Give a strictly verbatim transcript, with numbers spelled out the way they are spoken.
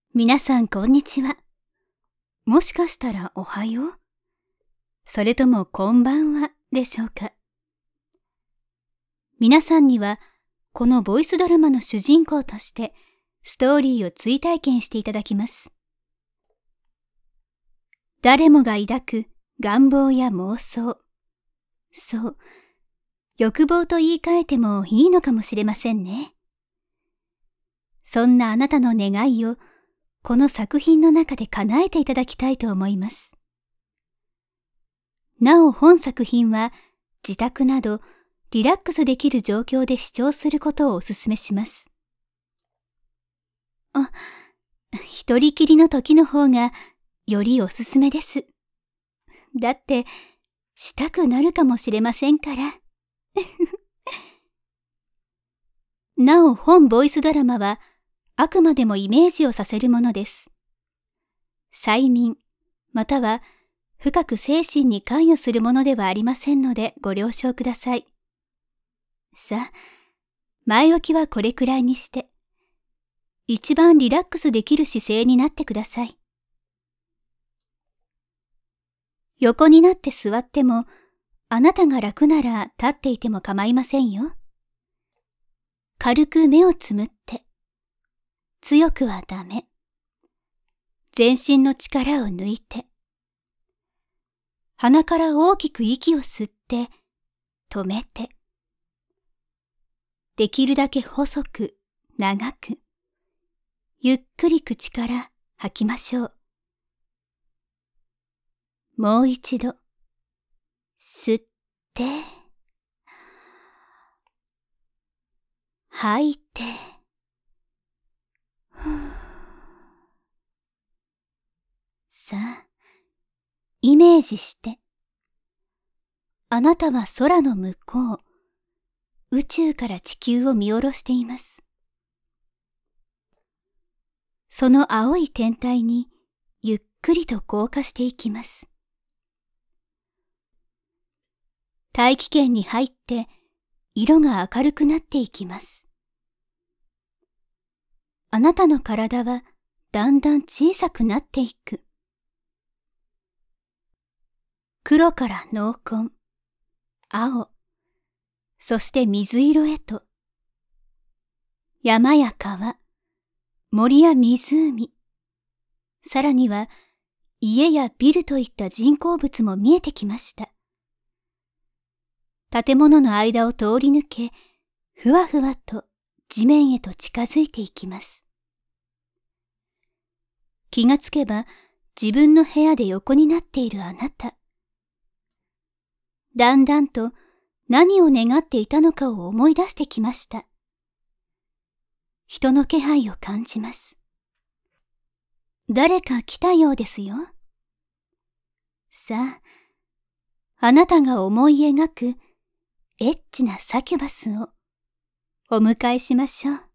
皆さんこんにちは。もしかしたらおはよう？それともこんばんはでしょうか。皆さんにはこのボイスドラマの主人公としてストーリーを追体験していただきます。誰もが抱く願望や妄想。そう、欲望と言い換えてもいいのかもしれませんね。そんなあなたの願いをこの作品の中で叶えていただきたいと思います。なお本作品は自宅などリラックスできる状況で視聴することをお勧めします。あ、一人きりの時の方がよりおすすめです。だってしたくなるかもしれませんから。なお本ボイスドラマはあくまでもイメージをさせるものです。催眠または深く精神に関与するものではありませんのでご了承ください。さあ、前置きはこれくらいにして、一番リラックスできる姿勢になってください。横になって座っても、あなたが楽なら立っていても構いませんよ。軽く目をつむって、強くはダメ。全身の力を抜いて、鼻から大きく息を吸って、止めて、できるだけ細く、長く、ゆっくり口から吐きましょう。もう一度、吸って、吐いて、さあ、イメージして、あなたは空の向こう、宇宙から地球を見下ろしています。その青い天体にゆっくりと降下していきます。大気圏に入って色が明るくなっていきます。あなたの体はだんだん小さくなっていく。黒から濃紺、青、そして水色へと、山や川、森や湖、さらには家やビルといった人工物も見えてきました。建物の間を通り抜け、ふわふわと地面へと近づいていきます。気がつけば自分の部屋で横になっているあなた。だんだんと何を願っていたのかを思い出してきました。人の気配を感じます。誰か来たようですよ。さあ、あなたが思い描くエッチなサキュバスをお迎えしましょう。